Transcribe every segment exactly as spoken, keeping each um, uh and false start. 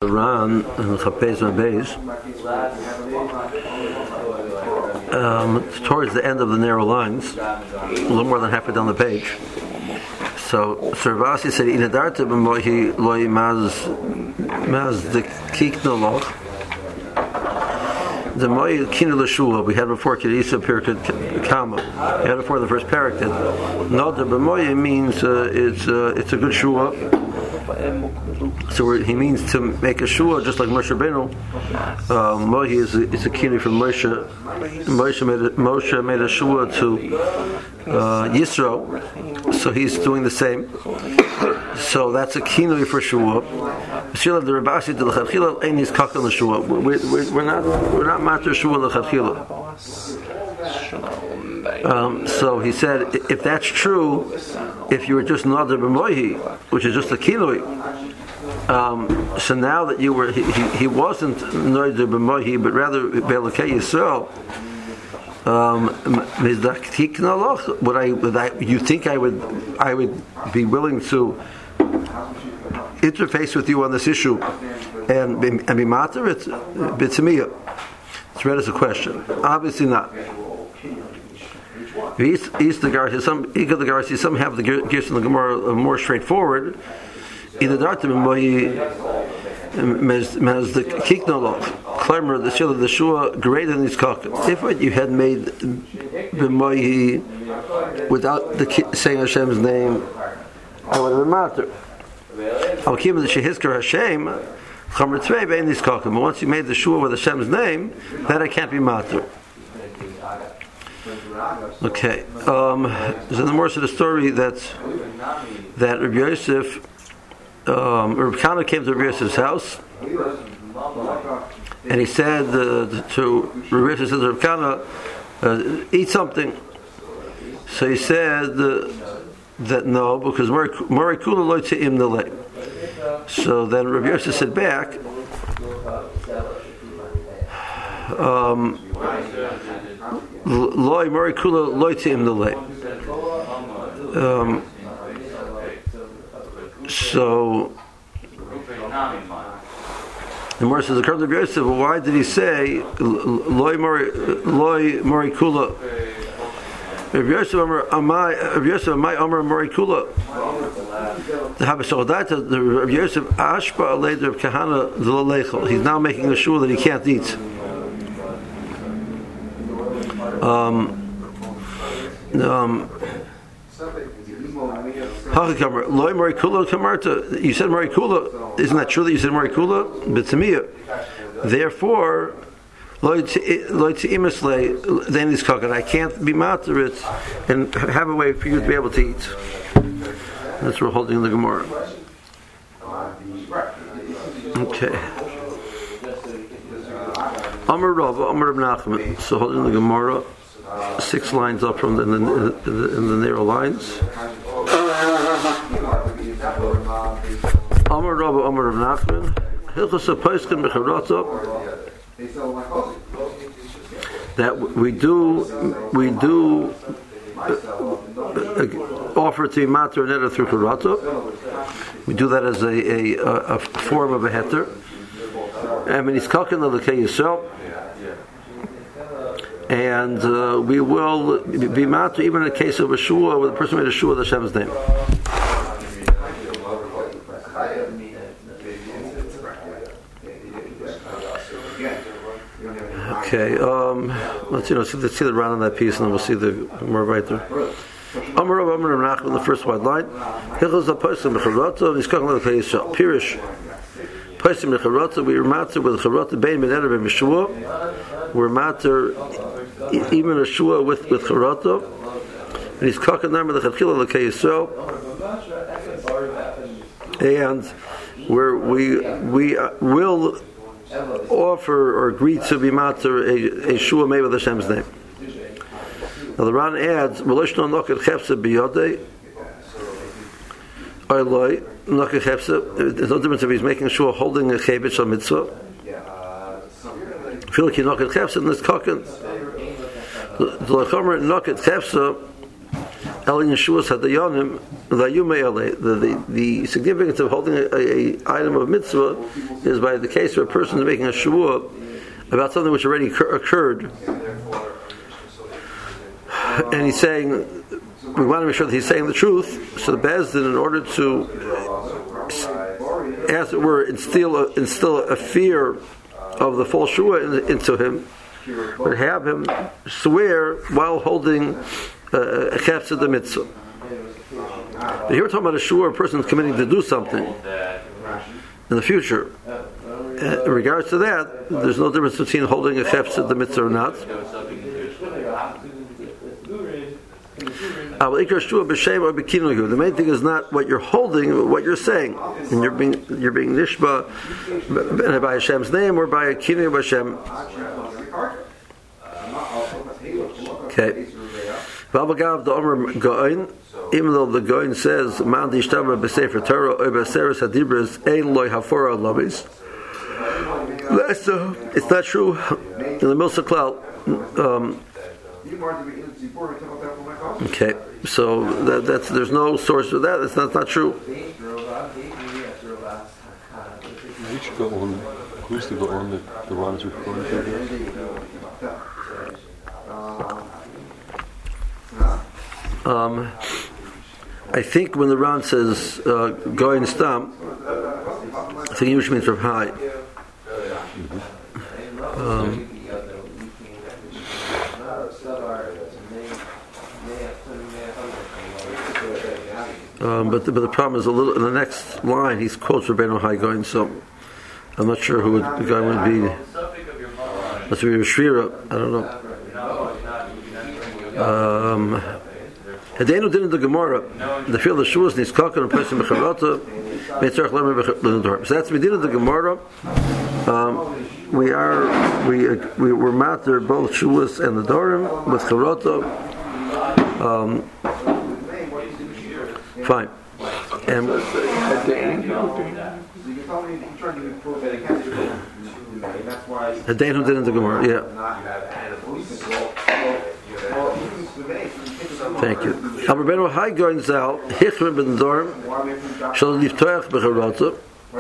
Ran and Chapez Mabeis. Um, towards the end of the narrow lines, a little more than halfway down the page. So Servasi said, "Inadarta b'mohi loy maz maz the kiknoloch." The moy kina l'shua we had before Kedisa Pirkut Kama. We had before the first parak that Nodar b'moy means uh, it's uh, it's a good shua. So we're, he means to make a shua just like Moshe Rabbeinu. Uh, Mohi is a, it's a kina from Moshe. Moshe made a, Moshe made a shua to uh, Yisro, so he's doing the same. So that's a kina for shua. We're not we're not matter shua l'chadchila. Um, so he said, if that's true, if you were just Nadar b'mohi, which is just a kinui, um, so now that you were, he, he, he wasn't Nadar b'mohi, but rather Be'elokei Yisrael, um, would I, would I, you think I would, I would be willing to interface with you on this issue and be, and be matter? It's bitzimiya. It's read as a question. Obviously not. East, east the Garci, some Ika the Garci, some have the gifts in the Gemara more straightforward. Either Dartim Mez the Kiknoloch, Clemmer, the Shil of the Shua, greater than these cockets. If what you had made B'mohi without the saying Hashem's name, I would have been matter. I'll keep the Shehiskar Hashem, Chomer Tzvei Bein these cockets. But once you made the Shua with Hashem's name, then I can't be matter. Okay. Um, there's in the more of the story that that Rabbi Yosef, um, Rabbi Kana came to Rabbi Yosef's house, and he said uh, to Rabbi Yosef, said to Rabbi Kana, uh, "Eat something." So he said uh, that no, because Mori Kula Lo Te'im Nalei. So then Rabbi Yosef said back. Um, Loi Mori Kula Loi Te'im Nalei. Um So the Gemara says, according to Yosef, well, why did he say Loi Mori Loi Mori Kula? If Yosef Amar Amai, if Yosef Amai Amar Mori Kula, the Habashodata, the Rav Yosef Ashba Alei Rav Kahana Zlalechel. He's now making a shul that he can't eat. Um, um, you said Marikula. Isn't that true that you said Marikula? But to me, therefore, I can't be materit and have a way for you to be able to eat. That's what we're holding in the Gemara. Okay. Amar Rav, Amar Rav Nachman. So holding the Gemara, six lines up from the, in, the, in, the, in the narrow lines. Amar Rav, Amar Rav Nachman. Hilchos HaPoskim B'Charata. That we do, we do uh, uh, offer to be mater and through Charata. We do that as a, a, a form of a heter. And when he's cooking the Lekei Yisrael, and uh, we will be matter even in the case of a shua where the person made a shua with Hashem's name. Okay, um, let's you know see, let's see the round on that piece, and then we'll see the more right there. Amar Rav Amar Rav Nachman, the first white line. Hilchos HaPoskim B'Charata, he's cooking the Lekei Yisrael. Pirish. Poskim B'Charata, we are matter with Charata Bein Meneder B'Meshua. We're matter even a shua with with Charata, and he's cooking them with the Chachila Lekei Yisrael, and where we we uh, will offer or agree to be matter a, a shua made with Hashem's name. Now the Ran adds, "V'loshno noket chefsa biyodei." Oiloi noket chefsa. There's no difference if he's making a shua holding a chebetz or mitzvah. Feel like he noket chefsa in this cooking. The lechomer noket chefsa El Yeshuas Hadayonim Layume Ele. The the significance of holding a, a, a item of mitzvah is by the case where a person is making a shvuah about something which already occur, occurred, and he's saying we want to make sure that he's saying the truth. So the Beis Din, in order to, as it were, instill a, instill a fear of the false shvuah in, into him, would have him swear while holding a chefs of the mitzvah. But here we're talking about a shvuah, a person is committing to do something in the future. Uh, in regards to that, there's no difference between holding a chefs of the mitzvah or not. The main thing is not what you're holding, but what you're saying, and you're being you're being nishba by Hashem's name or by a kinui of Hashem. Okay. Even though the Goin says "Man dishtava b'sefer Torah or b'seres hadibros ein loy hafora labis," that's uh, it's not true. In the Milsa Klal. Um, Okay, so that, that's there's no source for that. That's not, not true. We should go on. Who's to go on the the Ron is referring to? Um, I think when the Ron says uh, going stam, I think he usually means Rav Hai. Um, Um, but, the, but the problem is a little in the next line he quotes Rabbeinu Hai going, so I'm not sure who would, the guy would be. Must be Shvira. I don't know. Um, Hadenu did in the Gemara the field of Shuas Niskaka and place in Becharata Meitzarch Lemer Becharata. So that's Medina the Gemara. Um, we are we we were matter both Shuas and the Dorim with Charata. Um, Fine. And the Dain who did in the Gemara, yeah. Thank you. Rabbeinu Hai going out, Hichrim ben Dorm, shall liftoach becharata.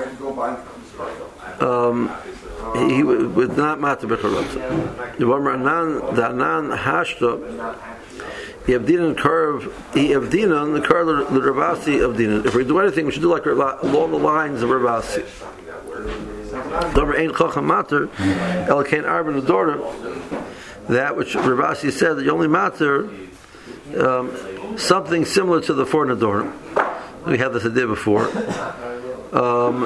Um, he would not matter becharata. The Anan, the Anan hashta. Yevdinan curve, Yevdinan the curve the Ravasi of Dinan. If we do anything, we should do like along the lines of Ravasi. Dover ain't chacham matter, el kain arba nedora. That which Ravasi said that you only matter um, something similar to the four nedorim. We had this idea before. Um,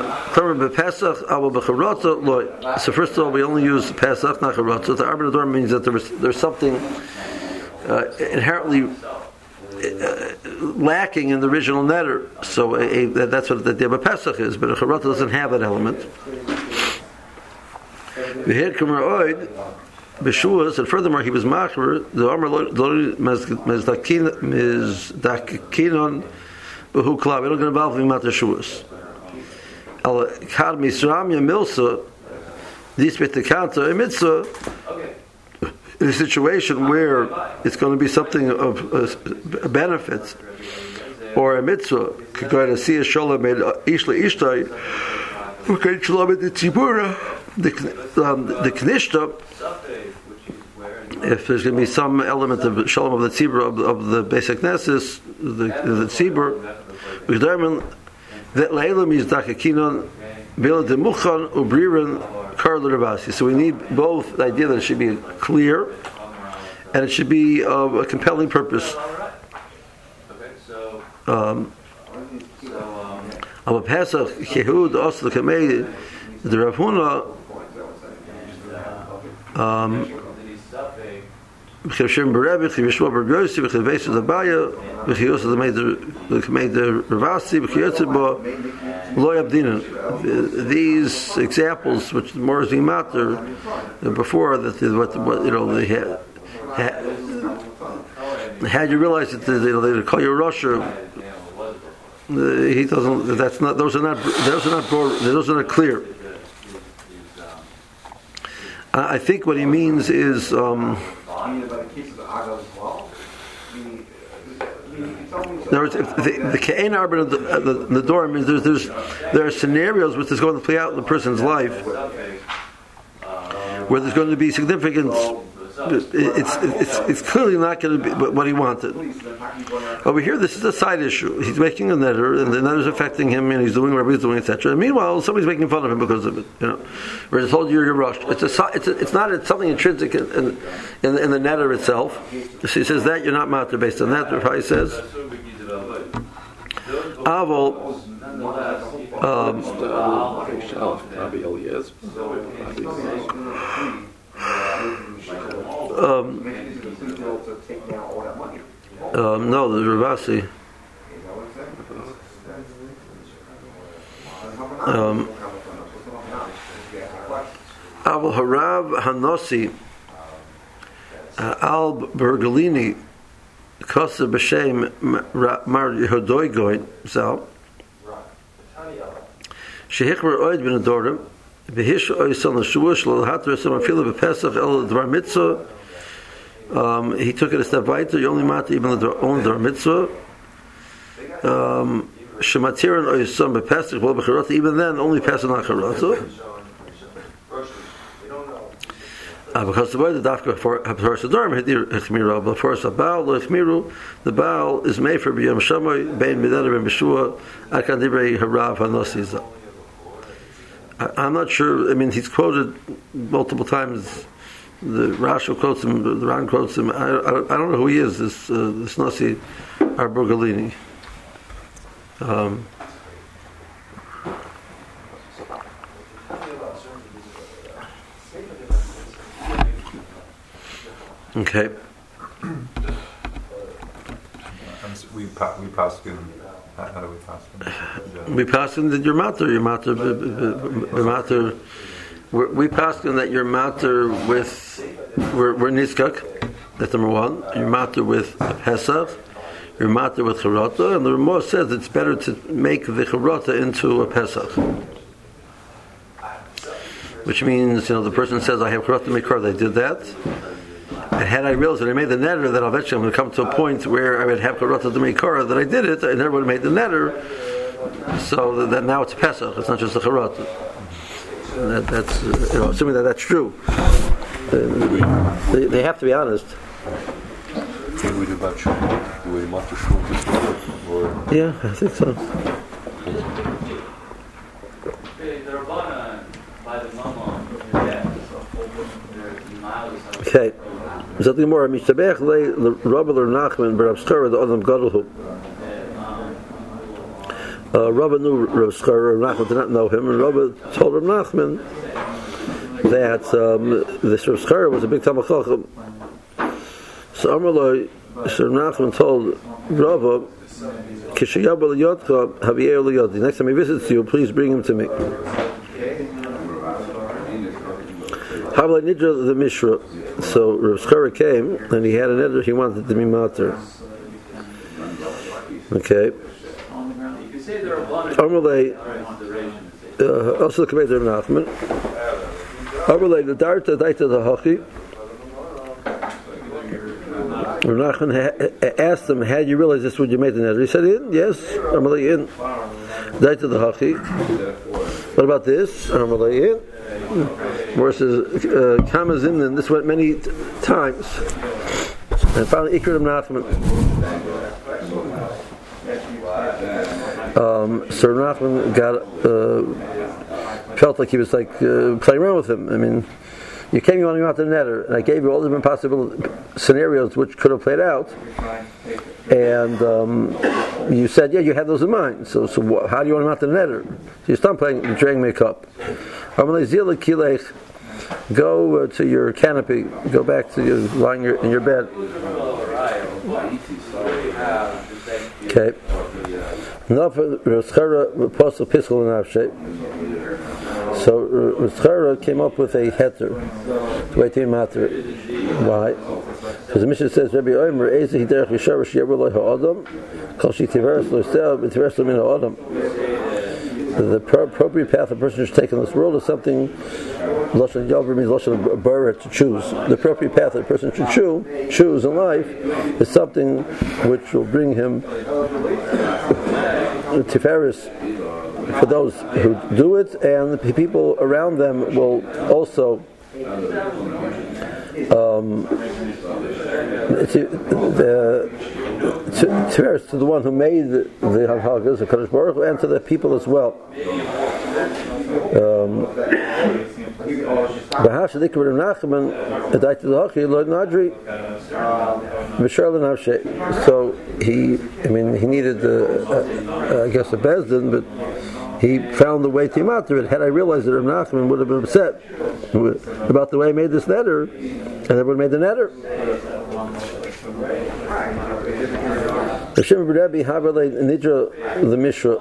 so first of all, we only use Pesach, not Charata. So the arba nedorim means that there was, there's something. Uh, inherently uh, lacking in the original netter, so a, a, that's what the Deba Pesach is. But a Charata doesn't have that element. We had Kumar Beshuas, and furthermore, he was Machmer. The Amar Mizdakinon Behu Klav. We don't get involved in Matar Shuas. Al Kad Misramya Milsa. This bit the counter a mitzvah. In a situation where it's going to be something of uh, benefit, or a mitzvah, could go to see a shalom made ishla ishtai, okay, shalom the tzibura, the the knishta. If there's going to be some element of shalom of the tzibur of, of the basic nesses, the the tzibur, we determine that leilam is dakakinon bil de muchan ubriren. So we need both the idea that it should be clear and it should be of a compelling purpose. Um, of a Pesach, Yehud, also the Kamei, the Rav Huna, um, Chivshim Berebi, Chivishwa Bergosi, Chivesa the Baya, Chivasa the Kamei the Ravasi, Chivasa Loy Abdinan. These examples, which the more is being matter before that, what, what you know they had, had, had you realized that they, they call you Russia, he doesn't. That's not. Those are not. Those are not. Those are not clear. I think what he means is. Um, In other words, if the, the Ke'en Arbin of the, the, the door means there's, there's, there are scenarios which is going to play out in the person's life where there's going to be significance. It's, it's, it's clearly not going to be what he wanted. Over here, this is a side issue. He's making a netter, and the netter is affecting him, and he's doing whatever he's doing, et cetera. And meanwhile, somebody's making fun of him because of it. You know, where it's told you're rushed. It's a, it's a, it's not it's something intrinsic in, in, in, in the netter itself. So he says that you're not matter based on that. Rav says, Avol. Um, Um, um, no, the Ravasi. Um, Abu Harav Hanosi Al Bergalini Kosa B'Shem Mar Yehudoy Goin Zal Shehichmer Oid Ben Adorim Behish Oisan L'Shuash L'Hatter Some Afila B'Pesach El Dvar Mitzvah. Um, he took it a step weiter. You only mat even the only Dvar Mitzvah. Um, Shematirin Oisan B'Pesach Well B'Charata. Even then, only Pesach not Charata. Uh, because the word the Dafka for Haptor Sadorim Hidir Hechmiro, but for Sabal Lechmiru, the Baal is made for B'Yom Shamoy Bein Midaner and B'Shua Akan Divrei Harav Hanosiza. I'm not sure. I mean, he's quoted multiple times. The Rashi quotes him. The Ran quotes him. I, I, I don't know who he is. This uh, this Nasi Arbogalini. Um, okay. we pa- we pass him. How do we pass him? We pass him that you're matter. You're matter. Matter. We pass him that you're matter with. We're, we're niskak. That's number one. You're matter with Pesach. You're matter with Charata, and the Ramah says it's better to make the Charata into a Pesach. Which means, you know, the person says, I have Charata Mikar, they did that. And had I realized that I made the netter, that eventually I'm going to come to a point where I would have Charata to Mikar, that I did it, I never would have made the netter, so that, that now it's Pesach, it's not just a Charata. That, that's, you know, assuming that that's true. Uh, they, they have to be honest. What do we do about Shul? Do we want to Shul this way? Or? Yeah, I think so. Okay. Something more. Mishtabech le Rabbi Nachman Rav Schara the Adam Gadolhu. Rabbi knew Rav Schara. Rav Nachman did not know him, and Rabbi told Rav Nachman that um, this Rav Schara was a big Talmid Chacham. So Amalai, Sir Nachman told Rava, Kishayabal Yodcha Javier Liyodi. Next time he visits you, please bring him to me. Havla Nidra the Mishra. So Rav Schara came and he had an editor he wanted to be mater. Okay. Amalai, uh, also the Commander of Nachman. Amalai the Darta Daita the Hachi. Rav Nachman asked him, "Had you realized this? Would you make the neder?" He said, "In, yes." Amalei in. Daita the Hachi. What about this? Amalei in. Where it says, uh, "Kamas in," and this went many t- times. And finally, Ikram Nachman. Um, Sir Nachman got uh, felt like he was like uh, playing around with him. I mean. You came, you wanted me out to the netter, and I gave you all the different possible scenarios which could have played out, and um, you said, yeah, you had those in mind. So, so wh- how do you want him out to the netter? So you stop playing, drag me a cup. Go uh, to your canopy. Go back to your lying your, in your bed. Okay. Enough of Rav Apostle Piskel and Avshay. So Rav Schara came up with a heter to wait to matter. Why? Because the Mishnah says, Rabbi Omer, Eze hiderech yishar she'yever lo ha'adam, kol she tiveres lo se'el, tiveres lo min ha'adam. the appropriate path a person should take in this world is something. Lashon Yover means Lashon Bara, to choose. The appropriate path that a person should choose, choose in life is something which will bring him tiferes for those who do it, and the people around them will also um, to, the tiferes to the one who made the Hanhagas, the Kadosh Baruch Hu, and to the people as well. Um, so he, I mean, he needed, uh, uh, I guess, a bezdin, but he found the way to matter it. Had I realized that Rav Nachman would have been upset about the way I made this netter, and I would have made the netter. Hashem Rebbe Haverle Nidra the Mishra.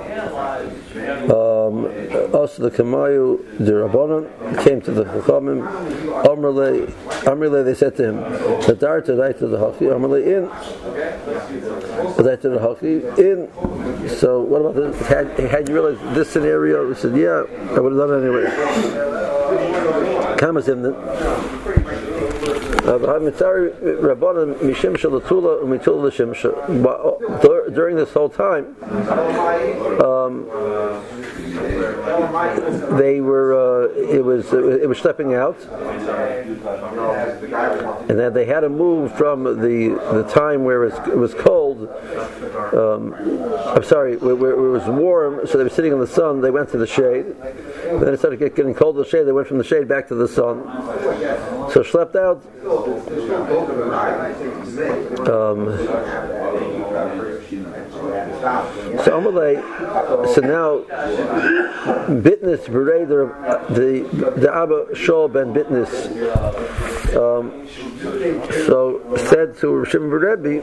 Um, also the Kamayu the Rabbanon came to the Chachamim. Amrle, Amrle, they said to him, "Nadar to the Haki." Amrle in, Tadai to the Haki in. So what about this? Had, had you realized this scenario? He said, "Yeah, I would have done it anyway." Kamazim then. During this whole time, um, they were. Uh, it was. It was stepping out, and then they had to move from the the time where it was, it was cold. Um, I'm sorry, where, where it was warm. So they were sitting in the sun. They went to the shade. And then it started getting cold in the shade. They went from the shade back to the sun. So slept out. Um, so Amalei, so now Bitness Berei the the the Abba Shol ben Bitness um, so said to Shimon Rebbe,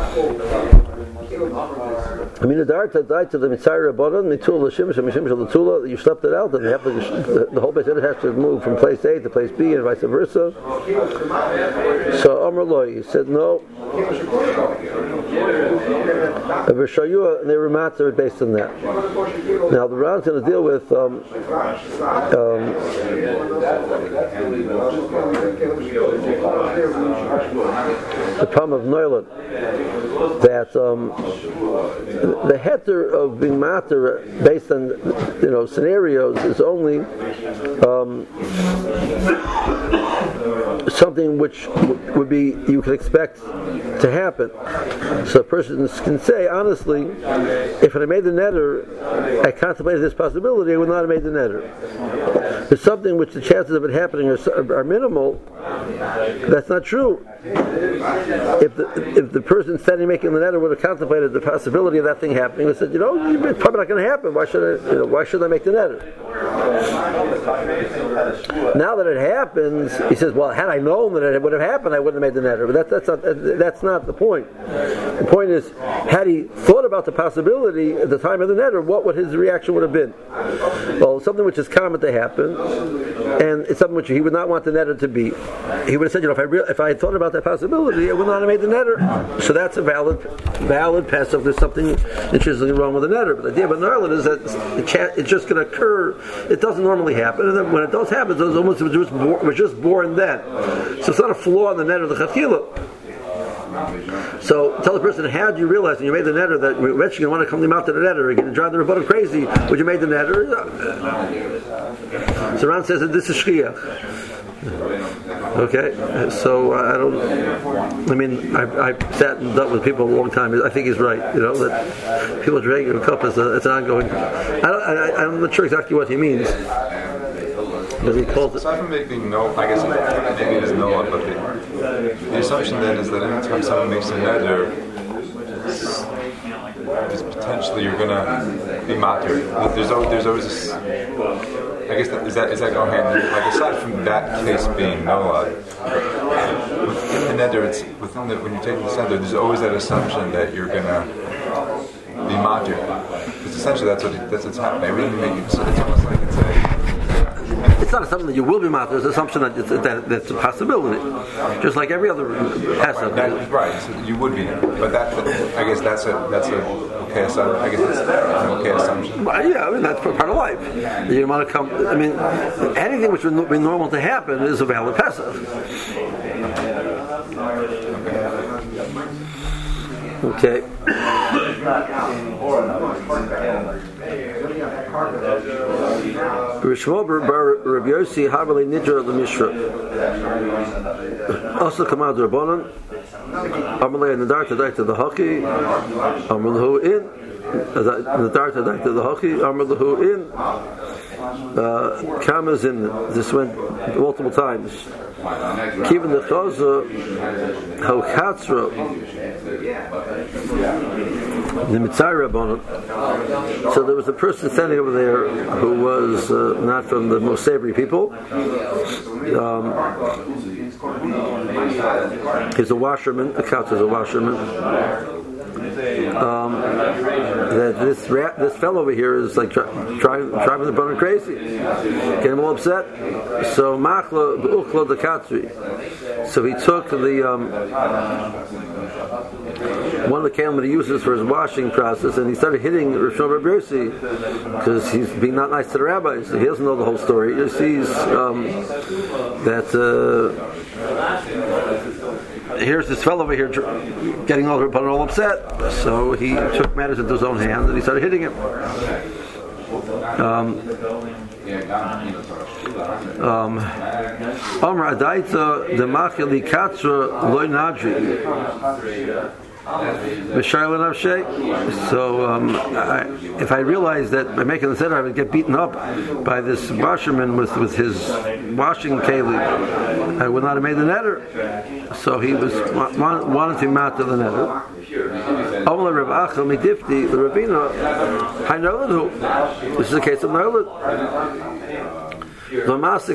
I mean, the Darta died to the Mitzayir Rabbanon, Mitul L'Shimsh, and Mishimsh L'Tula. You slept it out, and they have to, the, the whole Beit Hillel has to move from place A to place B, and vice versa. So Amar Loi, he said no. And they were matter based on that. Now the Ram's going to deal with um, um, the problem of Noilan, that um, the heter of being matter based on, you know, scenarios is only um, something which would be you could expect to happen. So a person can say, honestly, if I made the netter, I contemplated this possibility, I would not have made the netter. There's something which the chances of it happening are, are minimal. That's not true. If the if the person standing making the netter would have contemplated the possibility of that thing happening, they said, you know, it's probably not going to happen. Why should I? You know, why should I make the netter? Now that it happens, he says, well, had I known that it would have happened, I wouldn't have made the netter. But that, that's not that's not the point. The point is, had he thought about the possibility at the time of the netter, what would his reaction would have been? Well, something which is common to happen, and it's something which he would not want the netter to be. He would have said, you know, if I re- if I had thought about that possibility, I would not have made the netter. So that's a valid valid pass. If there's something interestingly wrong with the netter, but the idea of an Ireland is that it's just going to occur. It doesn't normally happen, and then when it does happen, it's almost it was just born, it was just born then. So it's not a flaw in the netter of the Chachila. So tell the person, how did you realize when you made the netter that you're eventually going to want to come out to the netter, you're going to drive the Rebbeinu crazy when you made the netter? So Ran says that this is Shchiach. Okay, so I don't. I mean, I, I sat and dealt with people a long time. I think he's right. You know that people drinking a cup is a, it's an ongoing. I don't, I, I'm not sure exactly what he means. But he calls it. Aside from it being no, I guess maybe it is no, but the, the assumption then is that anytime someone makes a neder, potentially you're gonna be matir. There's always, there's always this. I guess that, is that is that go hand in, like aside from that case being no, within the neder, it's within the, when you're taking the neder, there's always that assumption that you're gonna be matir. Because essentially that's what that's what's happening. I really make it. So it's almost like it's a. It's not something that you will be matir. It's an assumption that, it's, that that's a possibility, just like every other pasuk. Right, that, right. So you would be, but that, I guess that's a that's a okay assumption. I guess it's an okay assumption. Well, yeah, I mean that's part of life. You want to come. I mean, anything which would be normal to happen is a valid Pesach. Okay. Rishmo bar Rabbi Yossi Havali Nidra the Mishra. Also come out the Rabbanon. Amalei and the Darta Daita the Haki. Amalahu in. The Darta Daita the Haki. Amalahu in. Kamas in. This went multiple times. Kivin the Chaza Haukatzra. The Mitzay Rabbanon. So there was a person standing over there who was uh, not from the most savory people. Um, he's a washerman. A couch is a washerman. Um, that this rat, this fellow over here is like try, trying driving the brother crazy, getting him all upset. So machla b'uchla the katzri. So he took the um, one of the kelim that he uses for his washing process, and he started hitting Rosh Rabbi Yossi because he's being not nice to the rabbis. He doesn't know the whole story. He just sees um, that. Uh, Here's this fellow over here getting all, all upset. So he took matters into his own hands and he started hitting him. Um, um, Amr Adaita the Machili Katra Loy Nadri. So um, I, if I realized that by making the seder I would get beaten up by this washerman with, with his washing keli, I would not have made the netter. So he was wanted to mount to the netter. This is a case of Nolan. There's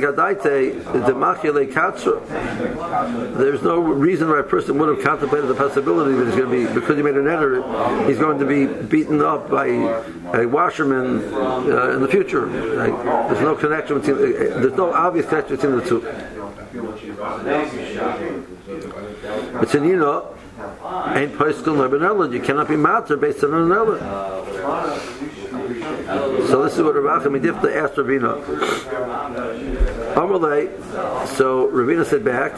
no reason why a person would have contemplated the possibility that he's going to be, because he made an error, he's going to be beaten up by a washerman uh, in the future. Like, there's no connection between, uh, there's no obvious connection between the two. But in you know, ain't postal no benelad. You cannot be matter based on an error. So this is what Rav Achim Midifta asked Ravina. Amalei, so Ravina said back,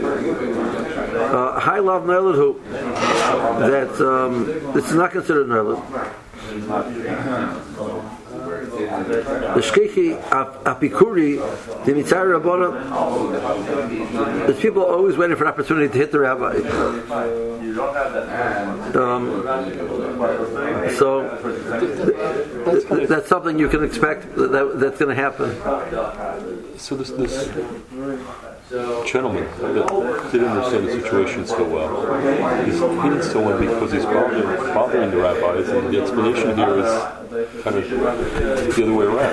high love Nerlid who that um, this is not considered Nerlid. The Shkechi Apikuri, the Mitzay Rabbana, there's people always waiting for an opportunity to hit the rabbi. Um, so th- th- that's something you can expect that, that that's going to happen. So this this gentleman that didn't understand the situation so well, he's hitting someone because he's bothering, bothering the rabbis, and the explanation here is kind of the other way around.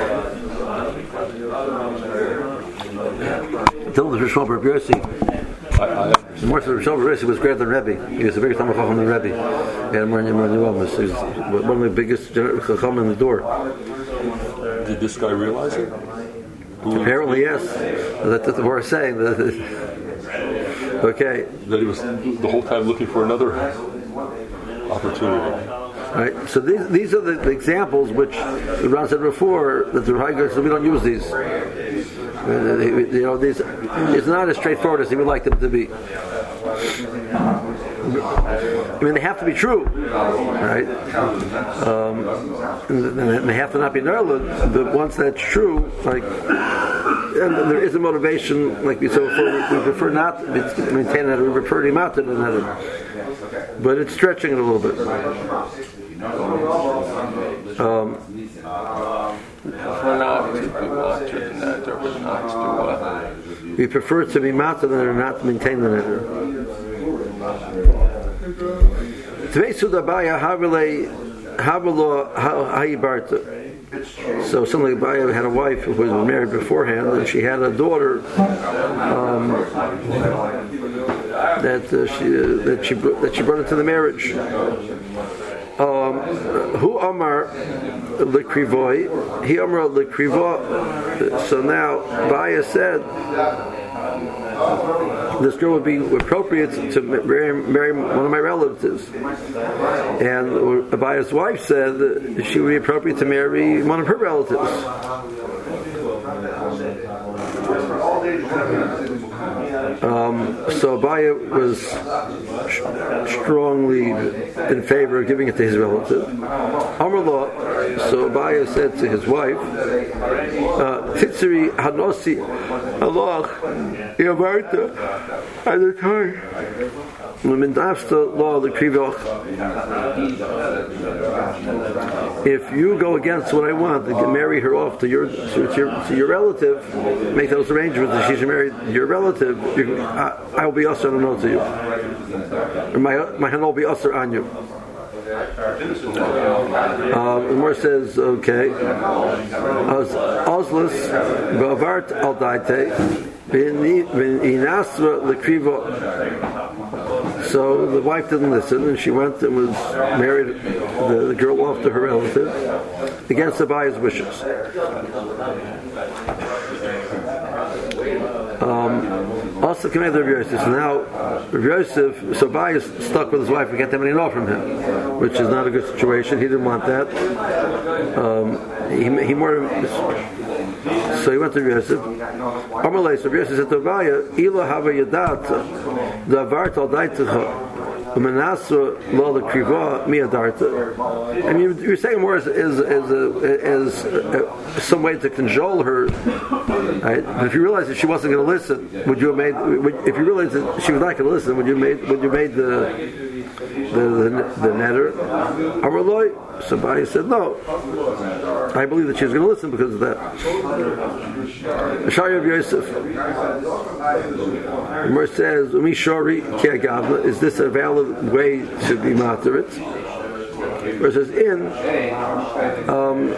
Tell the Rosh Rabbi Yossi. The more the Rosh Rabbi Yossi was greater than Rebbe. He was the biggest Talmid Chacham than Rebbe. He had more than more than He was one of the biggest Chacham in the door. Did this guy realize it? Who Apparently, yes. That's what we're saying. Okay. That he was the whole time looking for another opportunity. Right. So these these are the, the examples which the Ran said before that the Rav said we don't use these. Uh, you know, these it's not as straightforward as he would like them to be. I mean, they have to be true, right? Um, and they have to not be nurled. But once that's true, like, and there is a motivation, like we said before, we, we prefer not to maintain that. We prefer to not to that. But it's stretching it a little bit. Um, we prefer to be matter than not to maintain the nether. So something like Abaya had a wife who was married beforehand, and she had a daughter um, that uh, she uh, that she that she brought into the marriage. Um, who Amar Likrivoi? He Amar Likrivo. So now Baya said this girl would be appropriate to marry, marry one of my relatives, and Abaya's wife said that she would be appropriate to marry one of her relatives. Um, so Abaya was sh- strongly in favor of giving it to his relative. Amar Lo, so Abaya said to his wife, Titzeri Hanosi Allah Yavarta at the time. If you go against what I want to marry her off to your to your, to your relative, make those arrangements that she should marry your relative, you, I, I will be usher and no to you. Or my my hand will be usher on you. Um, the Gemara says, okay, Oslis Bavart al Daite Inasra Lekrivo. So the wife didn't listen, and she went and was married the, the girl off to her relative against Abaya's wishes. Um, also came out of Rabbi Yosef. So now Rabbi Yosef, so Abaya is stuck with his wife. We get them any law from him, which is not a good situation. He didn't want that. Um, he, he more. So he went to Rabbi Yosef. Amalei, so Rabbi Yosef said to Abaya, "Ilo hava yadat davart al daitecha." I mean, you're saying more as, as, as, a, as a, some way to cajole her, right? But if you realize that she wasn't going to listen, would you have made? Would, if you realized that she was not going to listen, would you made? Would you made the the the, the netter? Amaloi. So Abaya said, no. I believe that she was going to listen because of that. Shari of Yosef. Mer says, "Umi shori ki agavna." Is this a valid way to be materit? Where it says in, um,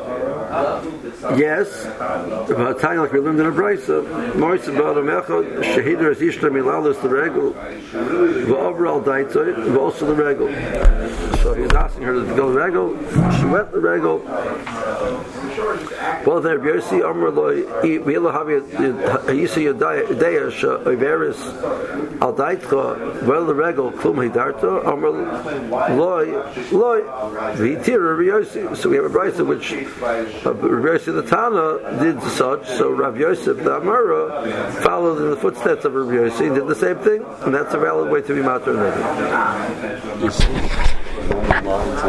yes, but time like we learned in a brayso, moitzah ba'adam echad shehider as ishta milalus the regel, v'over daitoy, v'osu the regel. So he was asking her to go the regel. She went the regel. Well, there, B'yossi Amar Loi V'yila Havi Yisi Yadaya Iveris Al Daitcha Well the regel Klum Hidarto Amar Loi Loi V'yitira B'yossi. So we have a brayso which B'yossi the Tana did such. So Rav Yosef the Amara followed in the footsteps of Rav Yossi, did the same thing, and that's a valid way to be matur.